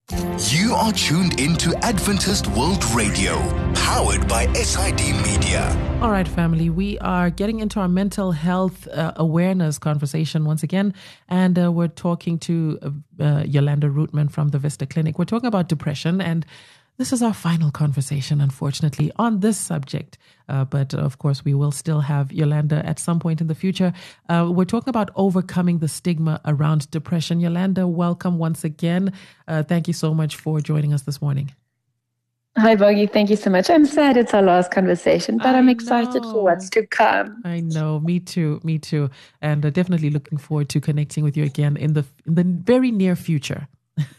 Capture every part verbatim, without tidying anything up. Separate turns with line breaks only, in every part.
You are tuned into Adventist World Radio, powered by S I D Media.
All right, family, we are getting into our mental health uh, awareness conversation once again, and uh, we're talking to uh, Yolanda Rootman from the Vista Clinic. We're talking about depression, and this is our final conversation, unfortunately, on this subject. Uh, but of course, we will still have Yolanda at some point in the future. Uh, we're talking about overcoming the stigma around depression. Yolanda, welcome once again. Uh, thank you so much for joining us this morning.
Hi, Boggy. Thank you so much. I'm sad it's our last conversation, but
I
I'm excited
know.
for what's to come.
I know. Me too. Me too. And uh, definitely looking forward to connecting with you again in the in the very near future.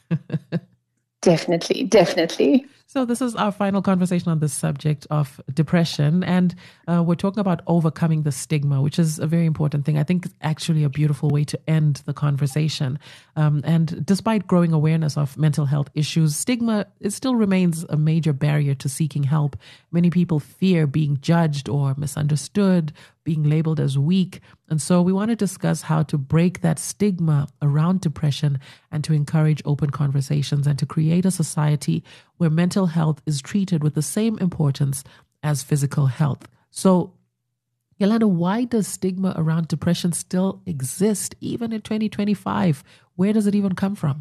Definitely, definitely.
So this is our final conversation on the subject of depression, and uh, we're talking about overcoming the stigma, which is a very important thing. I think it's actually a beautiful way to end the conversation. Um, and despite growing awareness of mental health issues, stigma, it still remains a major barrier to seeking help. Many people fear being judged or misunderstood, being labeled as weak. And so we want to discuss how to break that stigma around depression and to encourage open conversations and to create a society where mental health is treated with the same importance as physical health. So, Yolanda, why does stigma around depression still exist even in twenty twenty-five? Where does it even come from?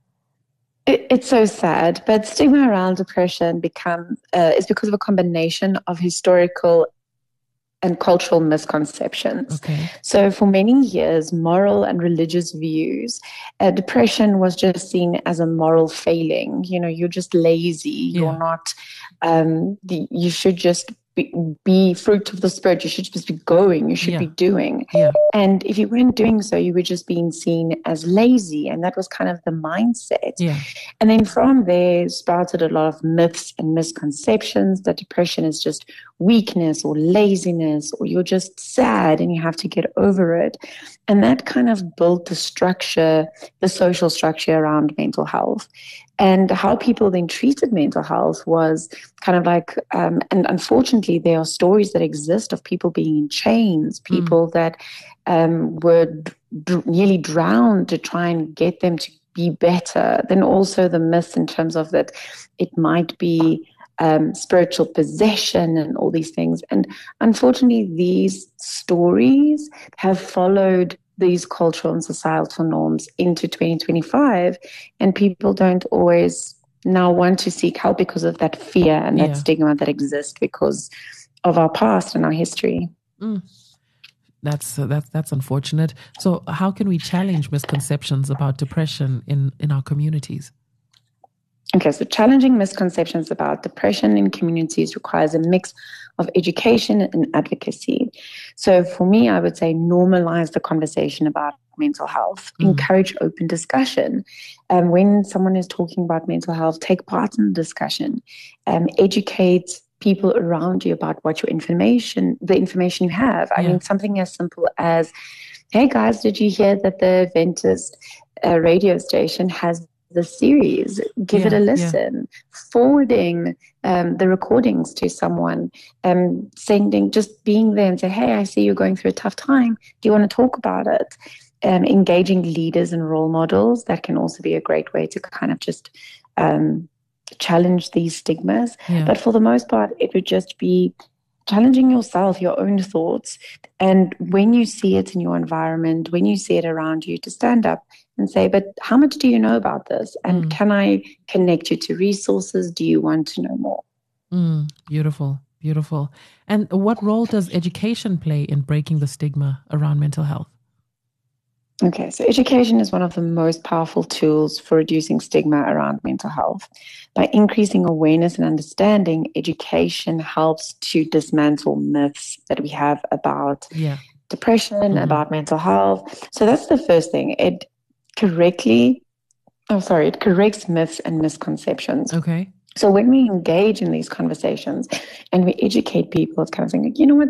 It, it's so sad, but stigma around depression become uh, is because of a combination of historical and cultural misconceptions.
Okay.
So for many years, moral and religious views, uh, depression was just seen as a moral failing. You know, you're just lazy.
Yeah.
You're not, um, the, you should just be, be fruit of the spirit. You should just be going. You should
Yeah.
be doing.
Yeah.
And if you weren't doing so, you were just being seen as lazy. And that was kind of the mindset.
Yeah.
And then from there sprouted a lot of myths and misconceptions that depression is just weakness or laziness, or you're just sad and you have to get over it. And that kind of built the structure, the social structure around mental health. And how people then treated mental health was kind of like, um, and unfortunately, there are stories that exist of people being in chains, people mm. that um, were d- nearly drowned to try and get them to be better. Then also the myths in terms of that it might be um, spiritual possession and all these things. And unfortunately, these stories have followed these cultural and societal norms into twenty twenty-five, and people don't always now want to seek help because of that fear and that
Yeah.
stigma that exists because of our past and our history.
Mm. That's uh, that's that's unfortunate. So, how can we challenge misconceptions about depression in in our communities?
Okay, so challenging misconceptions about depression in communities requires a mix of education and advocacy. So for me, I would say normalize the conversation about mental health, mm. encourage open discussion. Um, when someone is talking about mental health, take part in the discussion, um, educate people around you about what your information, the information you have. I
Yeah.
mean, something as simple as, hey guys, did you hear that the Adventist uh, radio station has the series? Give
Yeah,
it a
yeah.
listen. Forwarding um, the recordings to someone, um, sending, just being there and say, hey, I see you're going through a tough time. Do you want to talk about it? Um, engaging leaders and role models, that can also be a great way to kind of just um, challenge these stigmas.
Yeah.
But for the most part, it would just be challenging yourself, your own thoughts. And when you see it in your environment, when you see it around you, to stand up and say, but how much do you know about this? And
Mm.
can I connect you to resources? Do you want to know more?
Mm, beautiful, beautiful. And what role does education play in breaking the stigma around mental health?
Okay, so education is one of the most powerful tools for reducing stigma around mental health. By increasing awareness and understanding, education helps to dismantle myths that we have about
Yeah.
depression,
Mm-hmm.
about mental health. So that's the first thing. It correctly, oh, sorry, it corrects myths and misconceptions.
Okay.
So when we engage in these conversations and we educate people, it's kind of saying, like, you know what,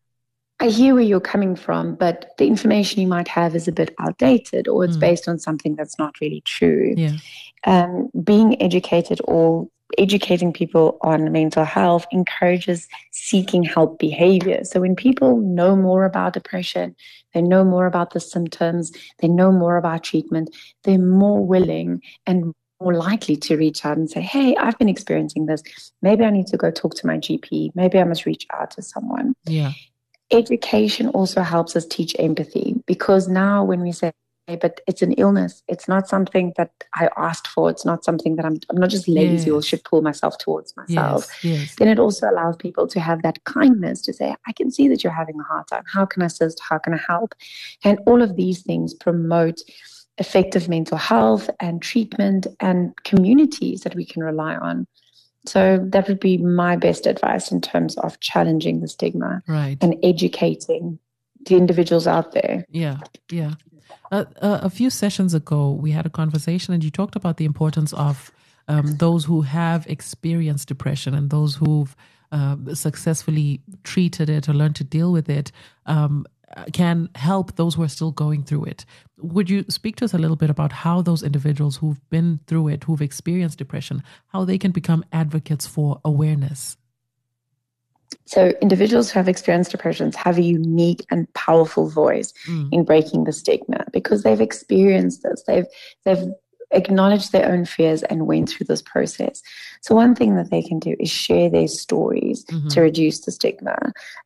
I hear where you're coming from, but the information you might have is a bit outdated, or it's
Mm.
based on something that's not really true.
Yeah.
Um, being educated or educating people on mental health encourages seeking help behavior. So when people know more about depression, they know more about the symptoms, they know more about treatment, they're more willing and more likely to reach out and say, hey, I've been experiencing this. Maybe I need to go talk to my G P. Maybe I must reach out to someone.
Yeah.
Education also helps us teach empathy, because now when we say, hey, but it's an illness, it's not something that I asked for, it's not something that I'm, I'm not just lazy
Yes.
or should pull myself towards myself,
Yes, yes.
then it also allows people to have that kindness to say, I can see that you're having a hard time. How can I assist? How can I help? And all of these things promote effective mental health and treatment and communities that we can rely on. So that would be my best advice in terms of challenging the stigma,
right,
and educating the individuals out there.
Yeah, yeah. Uh, uh, a few sessions ago, we had a conversation, and you talked about the importance of um, those who have experienced depression and those who've uh, successfully treated it or learned to deal with it um, can help those who are still going through it. Would you speak to us a little bit about how those individuals who've been through it, who've experienced depression, how they can become advocates for awareness?
So individuals who have experienced depressions have a unique and powerful voice mm. in breaking the stigma, because they've experienced this. They've they've acknowledged their own fears and went through this process. So one thing that they can do is share their stories mm-hmm. to reduce the stigma.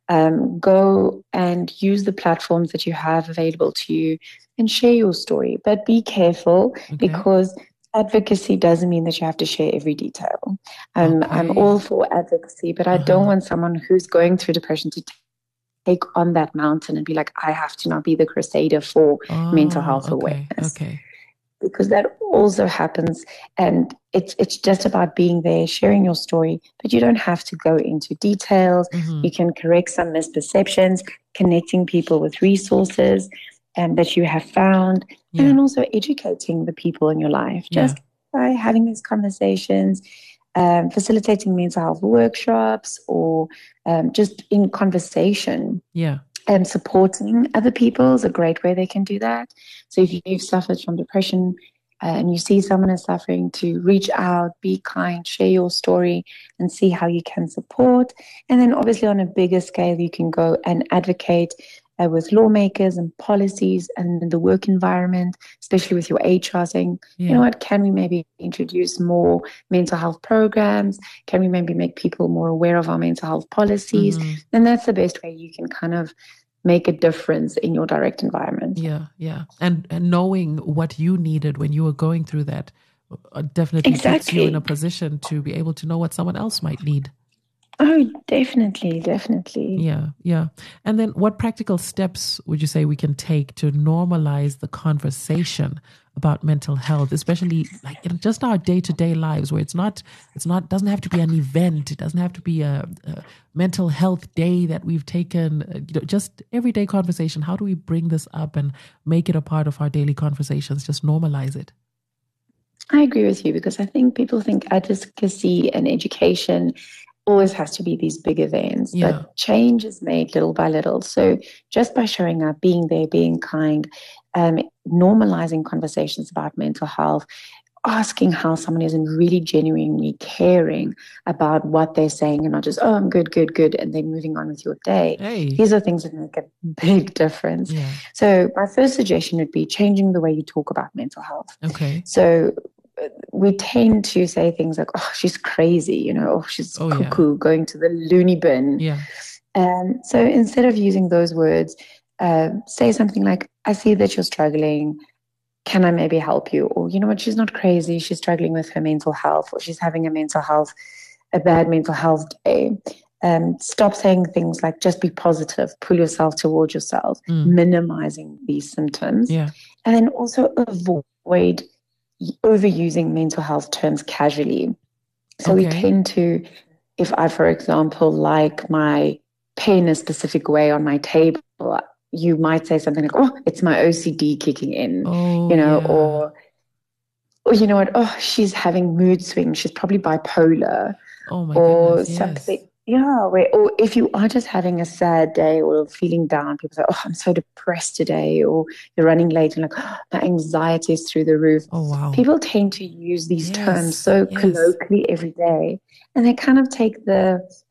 Um, go and use the platforms that you have available to you and share your story. But be careful, okay. because advocacy doesn't mean that you have to share every detail. Um, okay. I'm all for advocacy, but I uh-huh. don't want someone who's going through depression to take on that mountain and be like, I have to now be the crusader for oh, mental health
okay.
awareness.
Okay.
Because that also happens, and it's it's just about being there, sharing your story, but you don't have to go into details. Mm-hmm. You can correct some misperceptions, connecting people with resources um, that you have found, yeah. and then also educating the people in your life just yeah. by having these conversations, um, facilitating mental health workshops, or um, just in conversation.
Yeah.
And supporting other people is a great way they can do that. So if you've suffered from depression uh, and you see someone is suffering, to reach out, be kind, share your story, and see how you can support. And then obviously on a bigger scale, you can go and advocate uh, with lawmakers and policies and in the work environment, especially with your H R, saying, yeah. you know what, can we maybe introduce more mental health programs? Can we maybe make people more aware of our mental health policies? Mm-hmm. And that's the best way you can kind of make a difference in your direct environment.
Yeah, yeah. And, and knowing what you needed when you were going through that uh, definitely
exactly.
puts you in a position to be able to know what someone else might need.
Oh, definitely, definitely.
Yeah, yeah. And then what practical steps would you say we can take to normalize the conversation about mental health, especially like in just our day-to-day lives, where it's not, it's not, doesn't have to be an event. It doesn't have to be a, a mental health day that we've taken, you know, just everyday conversation. How do we bring this up and make it a part of our daily conversations? Just normalize it.
I agree with you, because I think people think advocacy and education always has to be these big events, yeah. but change is made little by little. So just by showing up, being there, being kind, um, normalizing conversations about mental health, asking how someone is and really genuinely caring about what they're saying, and not just, oh, I'm good, good, good, and then moving on with your day.
Hey.
These are things that make a big difference.
Yeah.
So my first suggestion would be changing the way you talk about mental health.
Okay.
So we tend to say things like, oh, she's crazy, you know, oh, she's oh, cuckoo, yeah. going to the loony bin.
Yeah.
Um, so instead of using those words, uh, say something like, I see that you're struggling. Can I maybe help you? Or, you know what, she's not crazy. She's struggling with her mental health, or she's having a mental health, a bad mental health day. Um, stop saying things like, just be positive, pull yourself towards yourself, mm. minimizing these symptoms.
Yeah.
And then also avoid overusing mental health terms casually. So okay. we tend to, if I, for example, like my pen a specific way on my table, you might say something like, oh, it's my O C D kicking in,
oh,
you know,
yeah.
or, or, you know what, oh, she's having mood swings, she's probably bipolar.
Oh my
or
goodness,
something.
Yes.
Yeah, where, or if you are just having a sad day or feeling down, people say, oh, I'm so depressed today, or you're running late and like, oh, my anxiety is through the roof.
Oh, wow.
People tend to use these
yes.
terms so
yes.
colloquially every day, and they kind of take the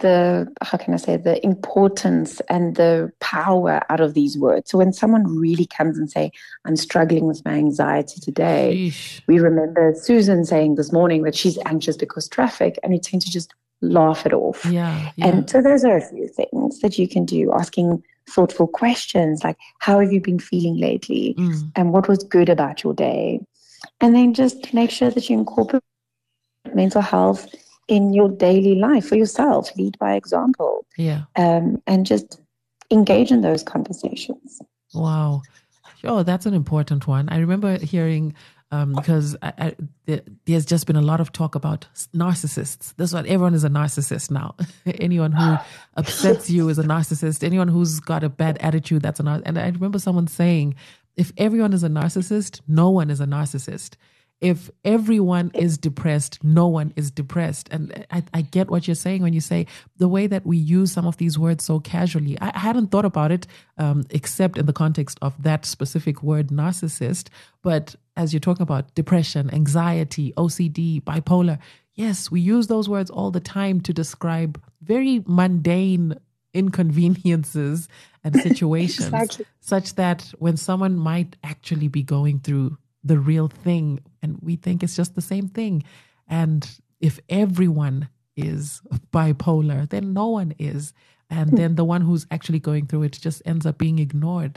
the, how can I say, the importance and the power out of these words. So when someone really comes and say, I'm struggling with my anxiety today,
Sheesh.
we remember Susan saying this morning that she's anxious because traffic, and we tend to just laugh it off.
Yeah, yeah.
And so those are a few things that you can do, asking thoughtful questions like, how have you been feeling lately?
Mm.
And what was good about your day? And then just make sure that you incorporate mental health in your daily life for yourself. Lead by example.
Yeah.
Um, and just engage in those conversations.
Wow. Oh, that's an important one. I remember hearing, um, because I, I, there, there's just been a lot of talk about narcissists. That's what everyone is a narcissist now. Anyone who upsets you is a narcissist. Anyone who's got a bad attitude, that's a narcissist. And I remember someone saying, if everyone is a narcissist, no one is a narcissist. If everyone is depressed, no one is depressed. And I, I get what you're saying when you say the way that we use some of these words so casually. I, I hadn't thought about it um, except in the context of that specific word, narcissist. But as you're talking about depression, anxiety, O C D, bipolar, yes, we use those words all the time to describe very mundane inconveniences and situations,
Exactly.
such that when someone might actually be going through the real thing, and we think it's just the same thing. And if everyone is bipolar, then no one is. And then the one who's actually going through it just ends up being ignored.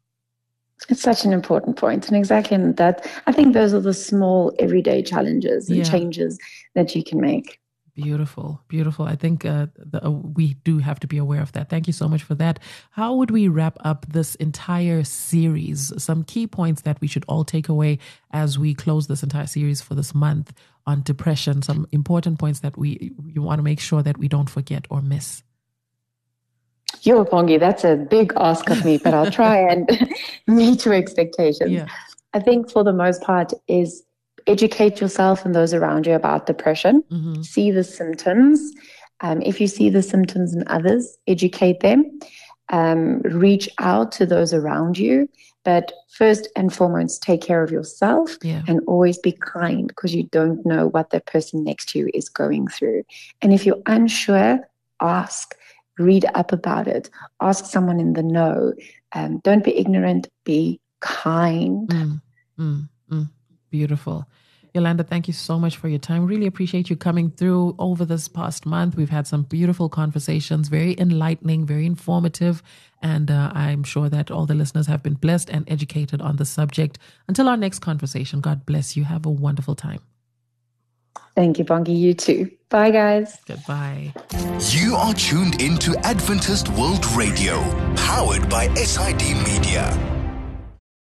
It's such an important point. And exactly that, I think those are the small everyday challenges and
Yeah.
changes that you can make.
Beautiful, beautiful. I think uh, the, uh, we do have to be aware of that. Thank you so much for that. How would we wrap up this entire series? Some key points that we should all take away as we close this entire series for this month on depression. Some important points that we you want to make sure that we don't forget or miss.
Yo, Pongi, that's a big ask of me, but I'll try and meet your expectations.
Yeah.
I think for the most part is educate yourself and those around you about depression.
Mm-hmm.
See the symptoms. Um, if you see the symptoms in others, educate them. Um, reach out to those around you. But first and foremost, take care of yourself
Yeah.
and always be kind, because you don't know what the person next to you is going through. And if you're unsure, ask. Read up about it. Ask someone in the know. Um, don't be ignorant. Be kind.
Mm, mm, mm. Beautiful. Yolanda, thank you so much for your time. Really appreciate you coming through over this past month. We've had some beautiful conversations, very enlightening, very informative. And uh, I'm sure that all the listeners have been blessed and educated on the subject. Until our next conversation, God bless you. Have a wonderful time.
Thank you, Bongi. You too. Bye, guys.
Goodbye.
You are tuned into Adventist World Radio, powered by S I D Media.